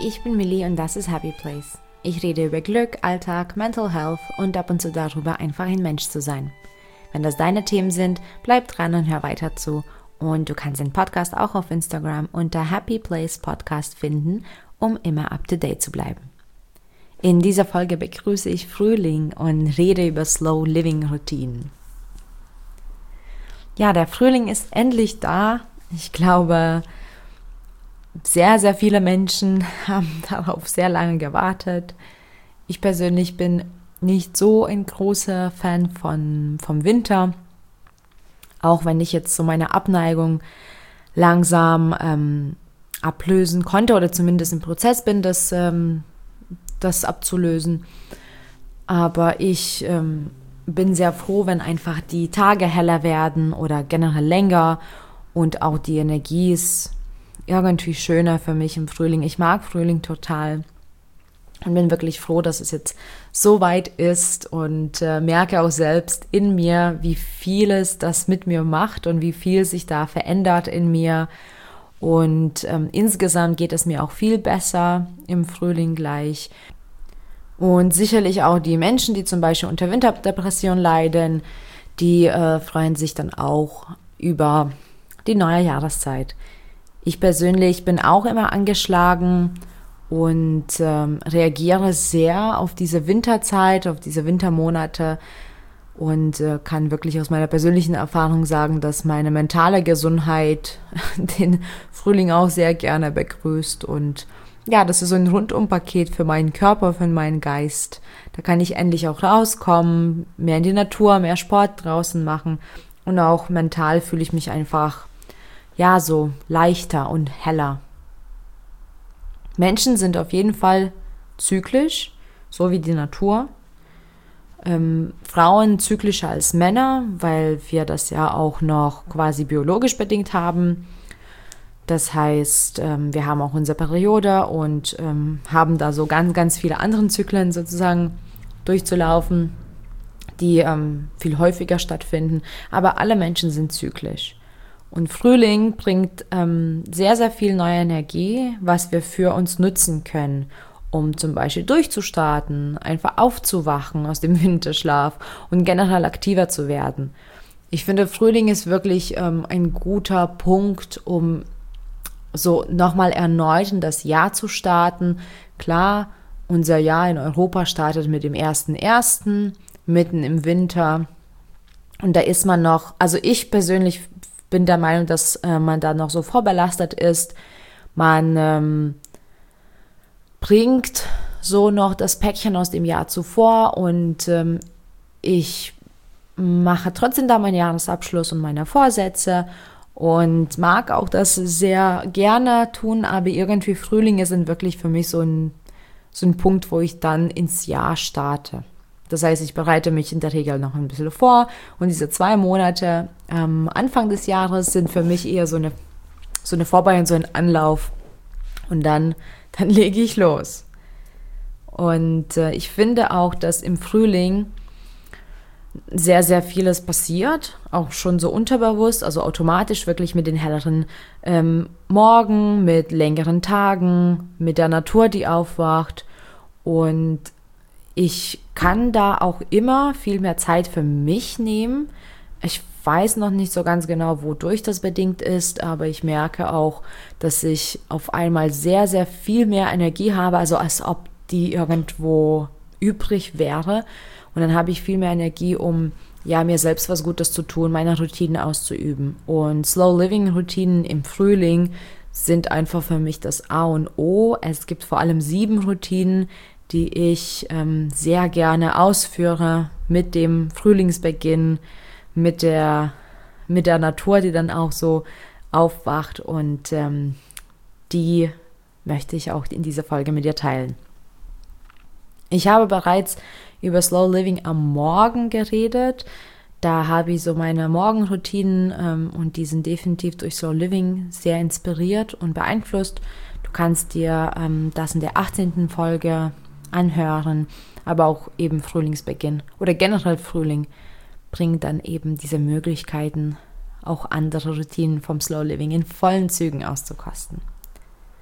ich bin Millie und das ist Happy Place. Ich rede über Glück, Alltag, Mental Health und ab und zu darüber, einfach ein Mensch zu sein. Wenn das deine Themen sind, bleib dran und hör weiter zu. Und du kannst den Podcast auch auf Instagram unter Happy Place Podcast finden, um immer up to date zu bleiben. In dieser Folge begrüße ich Frühling und rede über Slow Living Routinen. Ja, der Frühling ist endlich da. Ich glaube, sehr, sehr viele Menschen haben darauf sehr lange gewartet. Ich persönlich bin nicht so ein großer Fan vom Winter, auch wenn ich jetzt so meine Abneigung langsam ablösen konnte oder zumindest im Prozess bin, das abzulösen. Aber ich bin sehr froh, wenn einfach die Tage heller werden oder generell länger und auch die Energie ist irgendwie schöner für mich im Frühling. Ich mag Frühling total und bin wirklich froh, dass es jetzt so weit ist und merke auch selbst in mir, wie vieles das mit mir macht und wie viel sich da verändert in mir. Und insgesamt geht es mir auch viel besser im Frühling gleich. Und sicherlich auch die Menschen, die zum Beispiel unter Winterdepression leiden, die freuen sich dann auch über die neue Jahreszeit. Ich persönlich bin auch immer angeschlagen und reagiere sehr auf diese Winterzeit, auf diese Wintermonate und kann wirklich aus meiner persönlichen Erfahrung sagen, dass meine mentale Gesundheit den Frühling auch sehr gerne begrüßt. Und ja, das ist so ein Rundumpaket für meinen Körper, für meinen Geist. Da kann ich endlich auch rauskommen, mehr in die Natur, mehr Sport draußen machen und auch mental fühle ich mich einfach so leichter und heller. Menschen sind auf jeden Fall zyklisch, so wie die Natur. Frauen zyklischer als Männer, weil wir das ja auch noch quasi biologisch bedingt haben. Das heißt, wir haben auch unsere Periode und haben da so ganz, ganz viele andere Zyklen sozusagen durchzulaufen, die viel häufiger stattfinden. Aber alle Menschen sind zyklisch. Und Frühling bringt sehr, sehr viel neue Energie, was wir für uns nutzen können, um zum Beispiel durchzustarten, einfach aufzuwachen aus dem Winterschlaf und generell aktiver zu werden. Ich finde, Frühling ist wirklich ein guter Punkt, um so nochmal erneut in das Jahr zu starten. Klar, unser Jahr in Europa startet mit dem 1.1., mitten im Winter. Und da ist man noch, also ich persönlich bin der Meinung, dass man da noch so vorbelastet ist. Man bringt so noch das Päckchen aus dem Jahr zuvor und ich mache trotzdem da meinen Jahresabschluss und meine Vorsätze und mag auch das sehr gerne tun, aber irgendwie Frühlinge sind wirklich für mich so ein Punkt, wo ich dann ins Jahr starte. Das heißt, ich bereite mich in der Regel noch ein bisschen vor und diese 2 Monate Anfang des Jahres sind für mich eher so eine Vorbereitung, so ein Anlauf und dann lege ich los. Und ich finde auch, dass im Frühling sehr, sehr vieles passiert, auch schon so unterbewusst, also automatisch wirklich mit den helleren Morgen, mit längeren Tagen, mit der Natur, die aufwacht und ich kann da auch immer viel mehr Zeit für mich nehmen. Ich weiß noch nicht so ganz genau, wodurch das bedingt ist, aber ich merke auch, dass ich auf einmal sehr, sehr viel mehr Energie habe, also als ob die irgendwo übrig wäre. Und dann habe ich viel mehr Energie, um mir selbst was Gutes zu tun, meine Routinen auszuüben. Und Slow Living Routinen im Frühling sind einfach für mich das A und O. Es gibt vor allem 7 Routinen, die ich sehr gerne ausführe mit dem Frühlingsbeginn, mit der Natur, die dann auch so aufwacht und die möchte ich auch in dieser Folge mit dir teilen. Ich habe bereits über Slow Living am Morgen geredet. Da habe ich so meine Morgenroutinen und die sind definitiv durch Slow Living sehr inspiriert und beeinflusst. Du kannst dir das in der 18. Folge anhören, aber auch eben Frühlingsbeginn oder generell Frühling bringt dann eben diese Möglichkeiten, auch andere Routinen vom Slow Living in vollen Zügen auszukosten.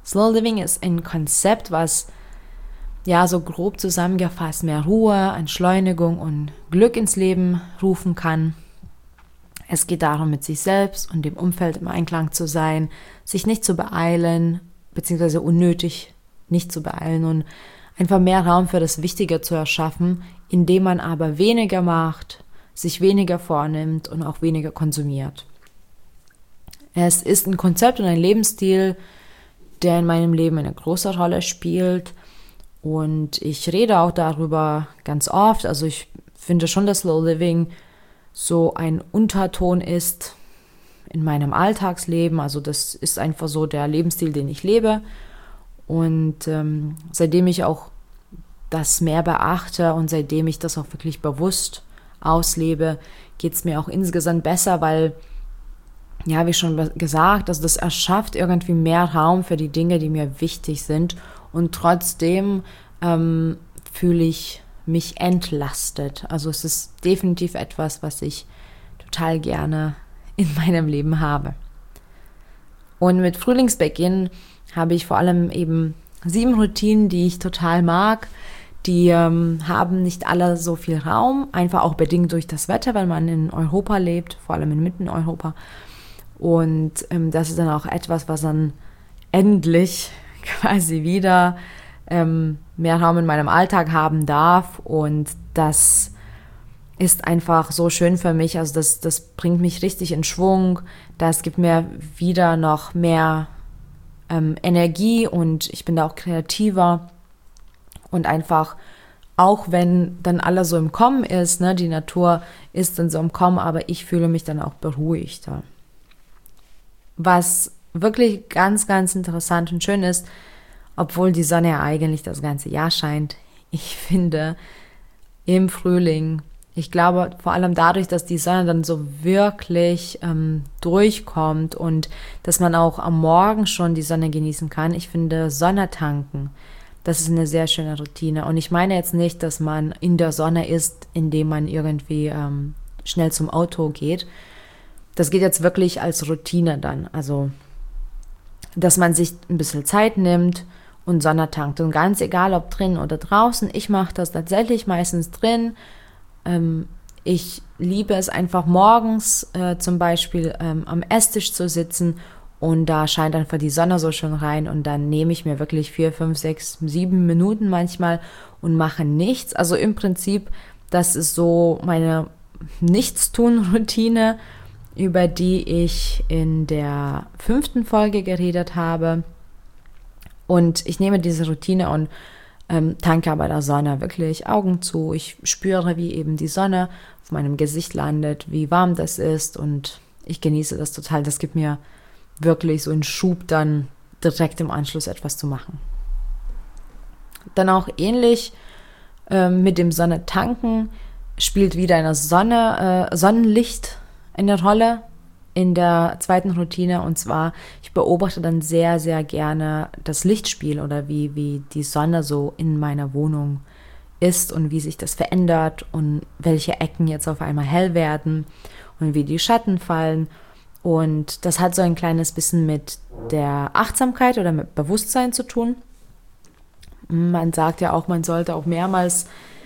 Slow Living ist ein Konzept, was ja so grob zusammengefasst mehr Ruhe, Entschleunigung und Glück ins Leben rufen kann. Es geht darum, mit sich selbst und dem Umfeld im Einklang zu sein, sich nicht zu beeilen, beziehungsweise unnötig nicht zu beeilen und einfach mehr Raum für das Wichtige zu erschaffen, indem man aber weniger macht, sich weniger vornimmt und auch weniger konsumiert. Es ist ein Konzept und ein Lebensstil, der in meinem Leben eine große Rolle spielt und ich rede auch darüber ganz oft. Also ich finde schon, dass Slow Living so ein Unterton ist in meinem Alltagsleben. Also das ist einfach so der Lebensstil, den ich lebe. Und seitdem ich auch das mehr beachte und seitdem ich das auch wirklich bewusst auslebe, geht es mir auch insgesamt besser, weil, ja, wie schon gesagt, also das erschafft irgendwie mehr Raum für die Dinge, die mir wichtig sind und trotzdem fühle ich mich entlastet. Also es ist definitiv etwas, was ich total gerne in meinem Leben habe. Und mit Frühlingsbeginn habe ich vor allem eben 7 Routinen, die ich total mag. Die haben nicht alle so viel Raum, einfach auch bedingt durch das Wetter, weil man in Europa lebt, vor allem in Mitteleuropa. Und das ist dann auch etwas, was dann endlich quasi wieder mehr Raum in meinem Alltag haben darf. Und das ist einfach so schön für mich. Also das bringt mich richtig in Schwung. Das gibt mir wieder noch mehr Energie und ich bin da auch kreativer. Und einfach, auch wenn dann alles so im Kommen ist, ne, die Natur ist dann so im Kommen, aber ich fühle mich dann auch beruhigter. Was wirklich ganz, ganz interessant und schön ist, obwohl die Sonne ja eigentlich das ganze Jahr scheint, ich finde im Frühling, ich glaube vor allem dadurch, dass die Sonne dann so wirklich durchkommt und dass man auch am Morgen schon die Sonne genießen kann, ich finde Sonne tanken, das ist eine sehr schöne Routine. Und ich meine jetzt nicht, dass man in der Sonne ist, indem man irgendwie schnell zum Auto geht. Das geht jetzt wirklich als Routine dann. Also, dass man sich ein bisschen Zeit nimmt und Sonne tankt. Und ganz egal, ob drin oder draußen, ich mache das tatsächlich meistens drin. Ich liebe es einfach morgens zum Beispiel am Esstisch zu sitzen und da scheint einfach die Sonne so schön rein und dann nehme ich mir wirklich 4, 5, 6, 7 Minuten manchmal und mache nichts. Also im Prinzip, das ist so meine Nichtstun-Routine, über die ich in der 5. Folge geredet habe. Und ich nehme diese Routine und tanke bei der Sonne wirklich Augen zu. Ich spüre, wie eben die Sonne auf meinem Gesicht landet, wie warm das ist und ich genieße das total. Das gibt mir wirklich so einen Schub, dann direkt im Anschluss etwas zu machen. Dann auch ähnlich mit dem Sonne tanken spielt wieder eine Sonnenlicht eine Rolle in der 2. Routine und zwar, ich beobachte dann sehr, sehr gerne das Lichtspiel oder wie die Sonne so in meiner Wohnung ist und wie sich das verändert und welche Ecken jetzt auf einmal hell werden und wie die Schatten fallen. Und das hat so ein kleines bisschen mit der Achtsamkeit oder mit Bewusstsein zu tun. Man sagt ja auch, man sollte auch mehrmals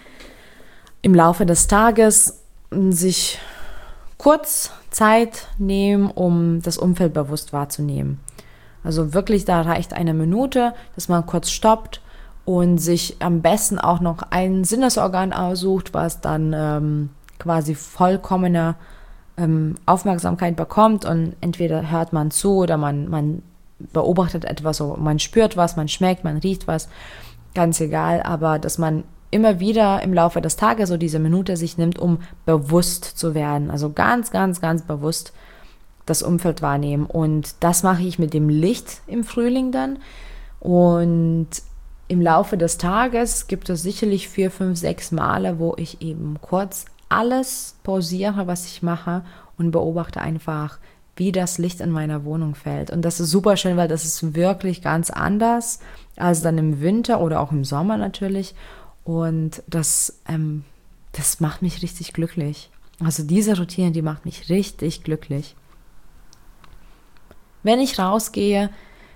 im Laufe des Tages sich kurz Zeit nehmen, um das Umfeld bewusst wahrzunehmen. Also wirklich, da reicht eine Minute, dass man kurz stoppt und sich am besten auch noch ein Sinnesorgan aussucht, was dann quasi vollkommene Aufmerksamkeit bekommt und entweder hört man zu oder man beobachtet etwas, oder man spürt was, man schmeckt, man riecht was, ganz egal, aber dass man immer wieder im Laufe des Tages so diese Minute sich nimmt, um bewusst zu werden, also ganz, ganz, ganz bewusst das Umfeld wahrnehmen und das mache ich mit dem Licht im Frühling dann und im Laufe des Tages gibt es sicherlich 4, 5, 6 Male, wo ich eben kurz alles pausiere, was ich mache und beobachte einfach, wie das Licht in meiner Wohnung fällt. Und das ist super schön, weil das ist wirklich ganz anders als dann im Winter oder auch im Sommer natürlich. Und das macht mich richtig glücklich. Also diese Routine, die macht mich richtig glücklich. Wenn ich rausgehe,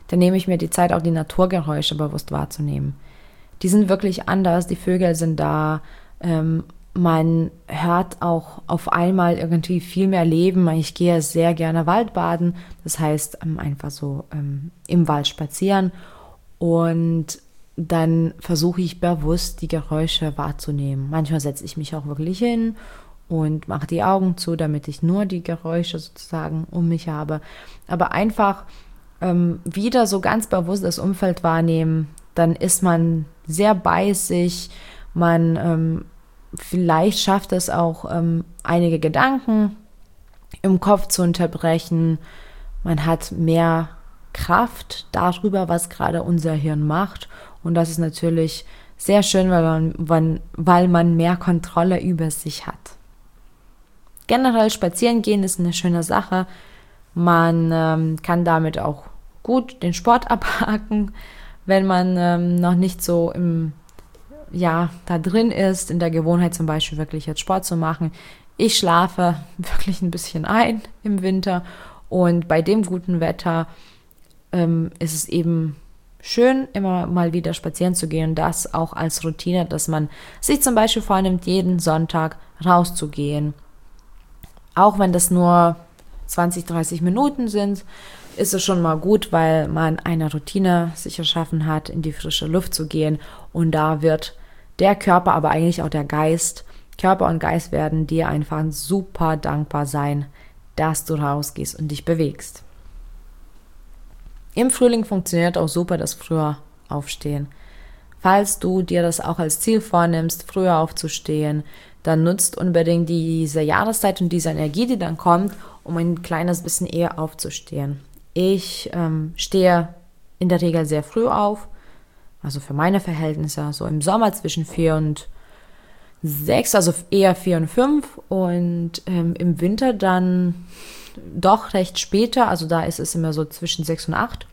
dann nehme ich mir die Zeit, auch die Naturgeräusche bewusst wahrzunehmen. Die sind wirklich anders, die Vögel sind da, man hört auch auf einmal irgendwie viel mehr Leben. Ich gehe sehr gerne Waldbaden, das heißt einfach so im Wald spazieren und dann versuche ich bewusst die Geräusche wahrzunehmen. Manchmal setze ich mich auch wirklich hin und mache die Augen zu, damit ich nur die Geräusche sozusagen um mich habe. Aber einfach wieder so ganz bewusst das Umfeld wahrnehmen, dann ist man sehr bei sich, man vielleicht schafft es auch, einige Gedanken im Kopf zu unterbrechen. Man hat mehr Kraft darüber, was gerade unser Hirn macht. Und das ist natürlich sehr schön, weil man mehr Kontrolle über sich hat. Generell spazieren gehen ist eine schöne Sache. Man kann damit auch gut den Sport abhaken, wenn man noch nicht so da drin ist, in der Gewohnheit zum Beispiel wirklich jetzt Sport zu machen. Ich schlafe wirklich ein bisschen ein im Winter und bei dem guten Wetter ist es eben schön, immer mal wieder spazieren zu gehen und das auch als Routine, dass man sich zum Beispiel vornimmt, jeden Sonntag rauszugehen. Auch wenn das nur 20, 30 Minuten sind, ist es schon mal gut, weil man eine Routine sich erschaffen hat, in die frische Luft zu gehen und da wird der Körper, aber eigentlich auch der Geist, Körper und Geist werden dir einfach super dankbar sein, dass du rausgehst und dich bewegst. Im Frühling funktioniert auch super das früher Aufstehen. Falls du dir das auch als Ziel vornimmst, früher aufzustehen, dann nutzt unbedingt diese Jahreszeit und diese Energie, die dann kommt, um ein kleines bisschen eher aufzustehen. Ich stehe in der Regel sehr früh auf, also für meine Verhältnisse, so im Sommer zwischen 4 und 6, also eher 4 und 5 und im Winter dann doch recht später, also da ist es immer so zwischen 6 und 8.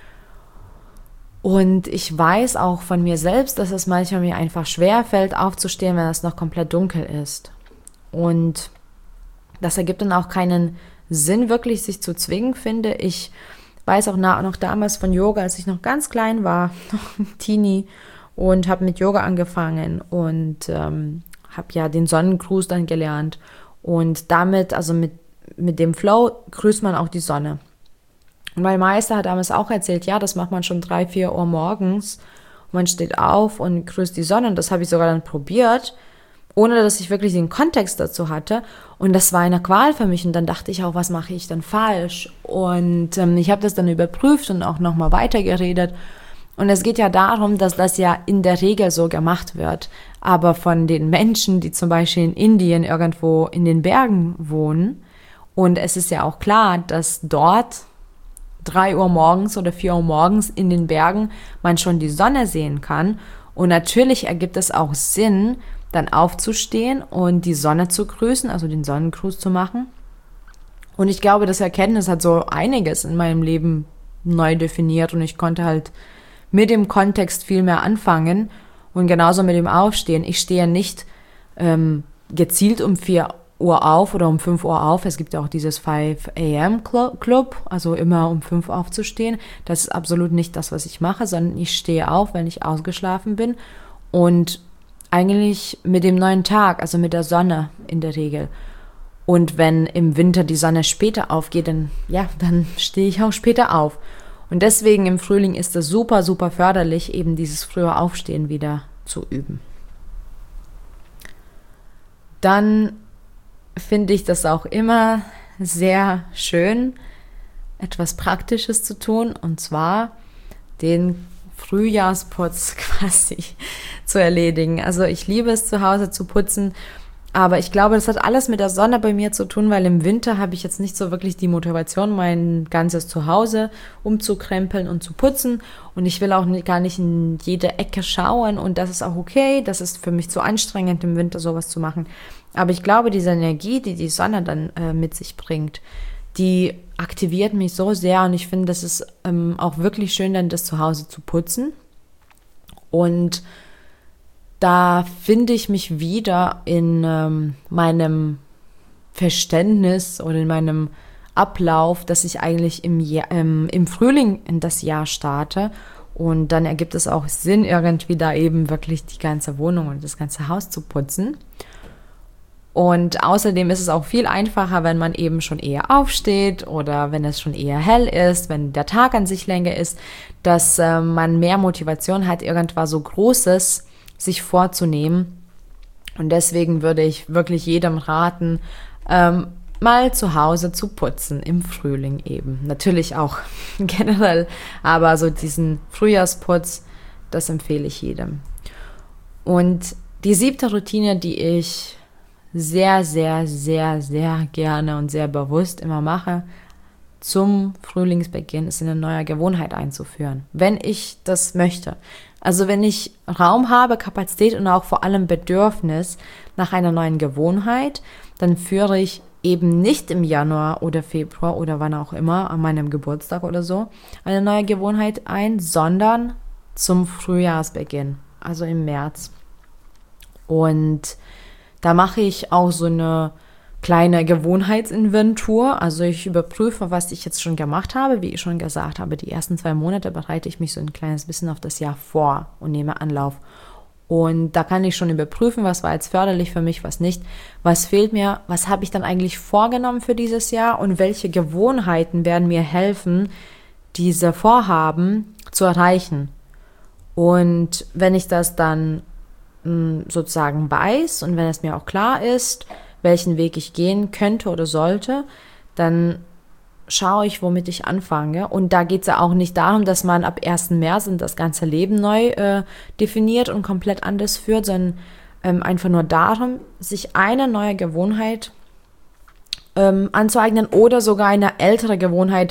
Und ich weiß auch von mir selbst, dass es manchmal mir einfach schwer fällt, aufzustehen, wenn es noch komplett dunkel ist. Und das ergibt dann auch keinen Sinn, wirklich sich zu zwingen, finde ich. Weiß auch noch damals von Yoga, als ich noch ganz klein war, noch ein Teenie und habe mit Yoga angefangen und habe ja den Sonnengruß dann gelernt. Und damit, also mit dem Flow, grüßt man auch die Sonne. Und mein Meister hat damals auch erzählt, ja, das macht man schon 3, 4 Uhr morgens. Und man steht auf und grüßt die Sonne. Und das habe ich sogar dann probiert, ohne dass ich wirklich den Kontext dazu hatte. Und das war eine Qual für mich. Und dann dachte ich auch, was mache ich dann falsch? Und ich habe das dann überprüft und auch nochmal weitergeredet. Und es geht ja darum, dass das ja in der Regel so gemacht wird. Aber von den Menschen, die zum Beispiel in Indien irgendwo in den Bergen wohnen, und es ist ja auch klar, dass dort 3 Uhr morgens oder 4 Uhr morgens in den Bergen man schon die Sonne sehen kann. Und natürlich ergibt es auch Sinn, dann aufzustehen und die Sonne zu grüßen, also den Sonnengruß zu machen. Und ich glaube, das Erkenntnis hat so einiges in meinem Leben neu definiert und ich konnte halt mit dem Kontext viel mehr anfangen und genauso mit dem Aufstehen. Ich stehe nicht gezielt um 4 Uhr auf oder um 5 Uhr auf. Es gibt ja auch dieses 5 a.m. Club, also immer um 5 Uhr aufzustehen. Das ist absolut nicht das, was ich mache, sondern ich stehe auf, wenn ich ausgeschlafen bin und eigentlich mit dem neuen Tag, also mit der Sonne in der Regel. Und wenn im Winter die Sonne später aufgeht, dann stehe ich auch später auf. Und deswegen im Frühling ist es super, super förderlich, eben dieses frühe Aufstehen wieder zu üben. Dann finde ich das auch immer sehr schön, etwas Praktisches zu tun, und zwar den Frühjahrsputz quasi zu erledigen. Also ich liebe es, zu Hause zu putzen, aber ich glaube, das hat alles mit der Sonne bei mir zu tun, weil im Winter habe ich jetzt nicht so wirklich die Motivation, mein ganzes Zuhause umzukrempeln und zu putzen, und ich will auch gar nicht in jede Ecke schauen, und das ist auch okay, das ist für mich zu anstrengend, im Winter sowas zu machen. Aber ich glaube, diese Energie, die die Sonne dann mit sich bringt, die aktiviert mich so sehr, und ich finde, das ist auch wirklich schön, dann das Zuhause zu putzen. Und da finde ich mich wieder in meinem Verständnis oder in meinem Ablauf, dass ich eigentlich im Frühling in das Jahr starte. Und dann ergibt es auch Sinn, irgendwie da eben wirklich die ganze Wohnung und das ganze Haus zu putzen. Und außerdem ist es auch viel einfacher, wenn man eben schon eher aufsteht oder wenn es schon eher hell ist, wenn der Tag an sich länger ist, dass man mehr Motivation hat, irgendwas so Großes sich vorzunehmen. Und deswegen würde ich wirklich jedem raten, mal zu Hause zu putzen, im Frühling eben. Natürlich auch generell, aber so diesen Frühjahrsputz, das empfehle ich jedem. Und die 7. Routine, die ich sehr, sehr, sehr, sehr gerne und sehr bewusst immer mache, zum Frühlingsbeginn, ist eine neue Gewohnheit einzuführen, wenn ich das möchte. Also wenn ich Raum habe, Kapazität und auch vor allem Bedürfnis nach einer neuen Gewohnheit, dann führe ich eben nicht im Januar oder Februar oder wann auch immer, an meinem Geburtstag oder so, eine neue Gewohnheit ein, sondern zum Frühjahrsbeginn, also im März. Und da mache ich auch so eine kleine Gewohnheitsinventur. Also ich überprüfe, was ich jetzt schon gemacht habe. Wie ich schon gesagt habe, die ersten 2 Monate bereite ich mich so ein kleines bisschen auf das Jahr vor und nehme Anlauf. Und da kann ich schon überprüfen, was war jetzt förderlich für mich, was nicht. Was fehlt mir, was habe ich dann eigentlich vorgenommen für dieses Jahr und welche Gewohnheiten werden mir helfen, diese Vorhaben zu erreichen. Und wenn ich das dann sozusagen weiß und wenn es mir auch klar ist, welchen Weg ich gehen könnte oder sollte, dann schaue ich, womit ich anfange. Und da geht es ja auch nicht darum, dass man ab 1. März das ganze Leben neu definiert und komplett anders führt, sondern einfach nur darum, sich eine neue Gewohnheit anzueignen oder sogar eine ältere Gewohnheit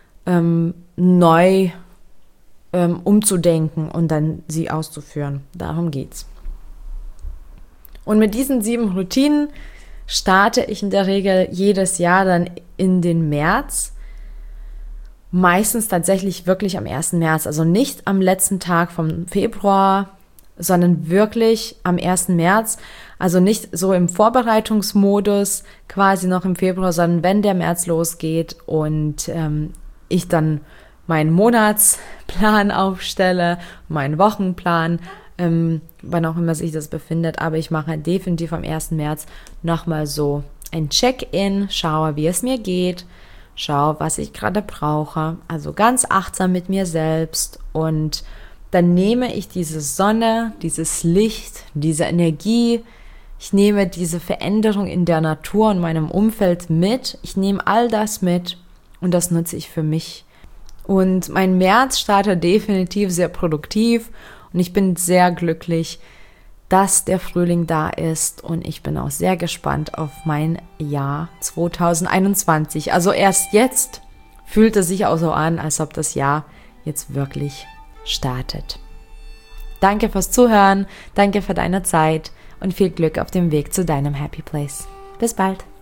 neu umzudenken und dann sie auszuführen. Darum geht's. Und mit diesen 7 Routinen starte ich in der Regel jedes Jahr dann in den März. Meistens tatsächlich wirklich am 1. März, also nicht am letzten Tag vom Februar, sondern wirklich am 1. März. Also nicht so im Vorbereitungsmodus quasi noch im Februar, sondern wenn der März losgeht und ich dann meinen Monatsplan aufstelle, meinen Wochenplan, wann auch immer sich das befindet, aber ich mache definitiv am 1. März nochmal so ein Check-in, schaue, wie es mir geht, schaue, was ich gerade brauche, also ganz achtsam mit mir selbst und dann nehme ich diese Sonne, dieses Licht, diese Energie, ich nehme diese Veränderung in der Natur und meinem Umfeld mit, ich nehme all das mit und das nutze ich für mich. Und mein März startet definitiv sehr produktiv und ich bin sehr glücklich, dass der Frühling da ist und ich bin auch sehr gespannt auf mein Jahr 2021. Also erst jetzt fühlt es sich auch so an, als ob das Jahr jetzt wirklich startet. Danke fürs Zuhören, danke für deine Zeit und viel Glück auf dem Weg zu deinem Happy Place. Bis bald.